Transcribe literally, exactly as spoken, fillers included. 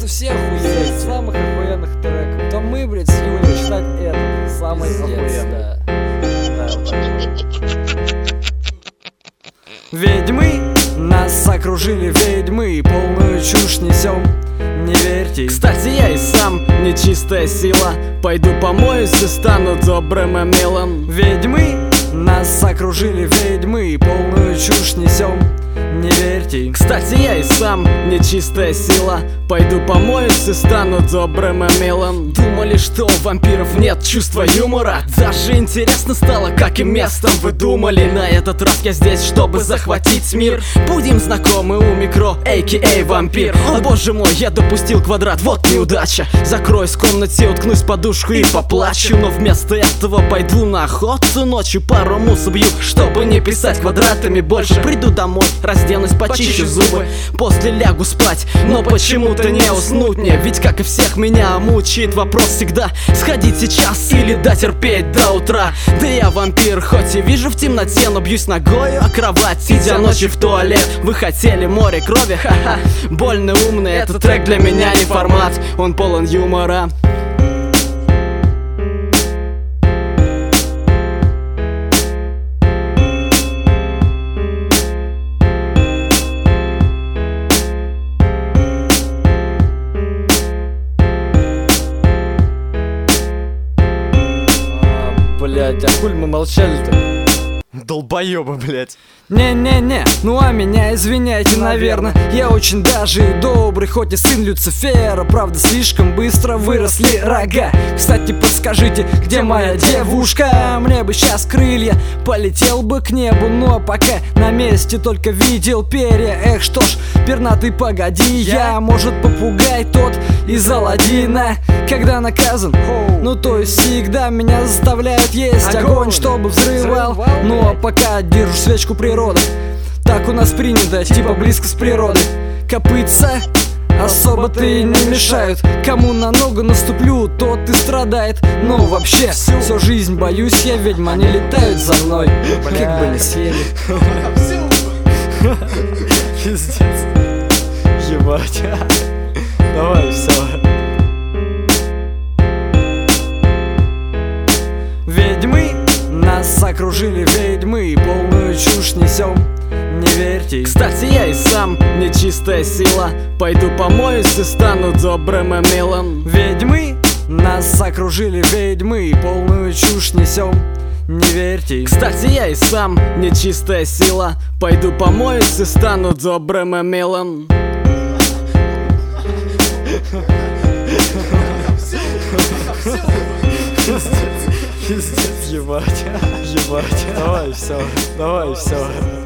что все охуеют самых охуенных треков, то мы, блядь, с Юлей считать это самый охуенный. Да. Да, вот так. Ведьмы нас окружили, ведьмы, полную чушь несем, не верьте. Кстати, я и сам нечистая сила, пойду помоюсь и стану добрым и милым. Ведьмы нас окружили, ведьмы, полную чушь несем, не верьте. Кстати, я и сам нечистая сила, пойду помоюсь и стану добрым и милым. Думали, что у вампиров нет чувства юмора? Даже интересно стало, каким местом вы думали. На этот раз я здесь, чтобы захватить мир. Будем знакомы у микро, а ка а вампир. О боже мой, я допустил квадрат, вот неудача. Закроюсь в комнате, уткнусь в подушку и поплачу. Но вместо этого пойду на охоту ночью, пару мус убью, чтобы не писать квадратами больше. Приду домой, разденусь, почищу зубы, после лягу спать, но почему-то не уснуть мне. Ведь как и всех меня мучает вопрос всегда: сходить сейчас или дотерпеть до утра. Да я вампир, хоть и вижу в темноте, но бьюсь ногою о кровать, сидя ночью в туалет. Вы хотели море крови? Ха-ха, больно умный, этот трек для меня не формат, он полон юмора. Блять, а хуль мы молчали-то? Долбоёбы, блять. Не-не-не, ну а меня извиняйте, наверное. Я очень даже и добрый, хоть и сын Люцифера. Правда, слишком быстро выросли рога. Кстати, подскажите, где моя девушка? Мне бы сейчас крылья, полетел бы к небу. Но пока на месте только видел перья. Эх, что ж, пернатый, погоди, я, может, попугай тот из Аладдина. Когда наказан, ну то есть всегда меня заставляют есть огонь, чтобы взрывал. Ну а пока держу свечку природы. Так у нас принято, типа близко с природой. Копытца особо-то и не мешают. Кому на ногу наступлю, тот и страдает. Но вообще, всю жизнь боюсь я ведьм, они летают за мной, как бы не съели. Пиздец. Ебать. Давай, все. Ведьмы нас окружили, ведьмы, полную чушь несем, не верьте. Кстати, я и сам нечистая сила, пойду помоюсь и стану добрым и милым. Ведьмы нас окружили, ведьмы, полную чушь несем, не верьте. Кстати, я и сам нечистая сила, пойду помоюсь и стану добрым и милым. Пиздец, ебать, ебать. Давай, все, давай, все.